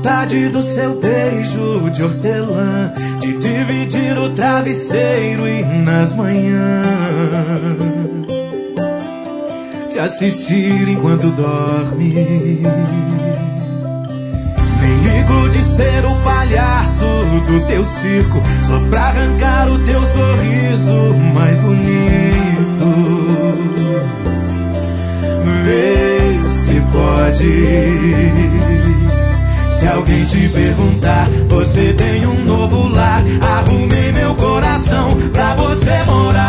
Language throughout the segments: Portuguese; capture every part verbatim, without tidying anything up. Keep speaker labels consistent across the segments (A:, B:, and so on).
A: vontade do seu beijo de hortelã, de dividir o travesseiro e nas manhãs te assistir enquanto dorme. Nem ligo de ser o palhaço do teu circo, só pra arrancar o teu sorriso mais bonito. Vê se pode. Se alguém te perguntar, você tem um novo lar. Arrumei meu coração pra você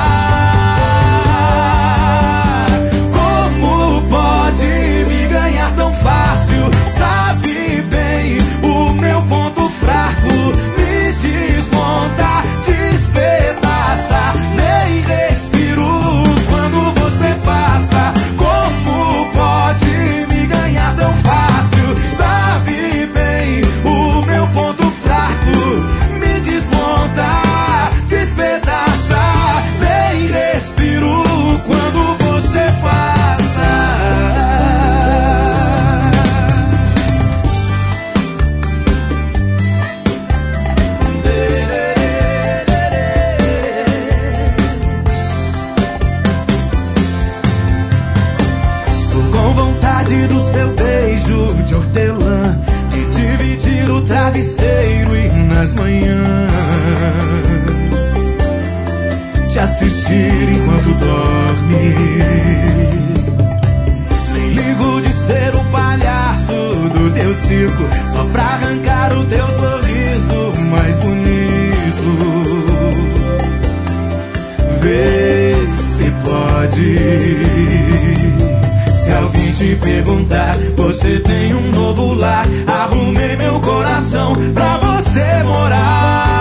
A: morar. Como pode me ganhar tão fácil? Sabe bem o meu ponto fraco. Me desmonta, despedaça. Nem respiro quando você passa. Como pode me ganhar tão fácil? Sabe bem o meu ponto fraco. Me desmonta, despedaça. Nem respiro quando você passa. Tô com vontade do seu beijo de hortelã, de dividir o travesseiro e nas manhãs te assistir enquanto dorme. Nem ligo de ser o palhaço do teu circo, só pra arrancar o teu sorriso mais bonito. Vê se pode. Se alguém te perguntar, você tem um novo lar. Arrumei meu coração pra você morar.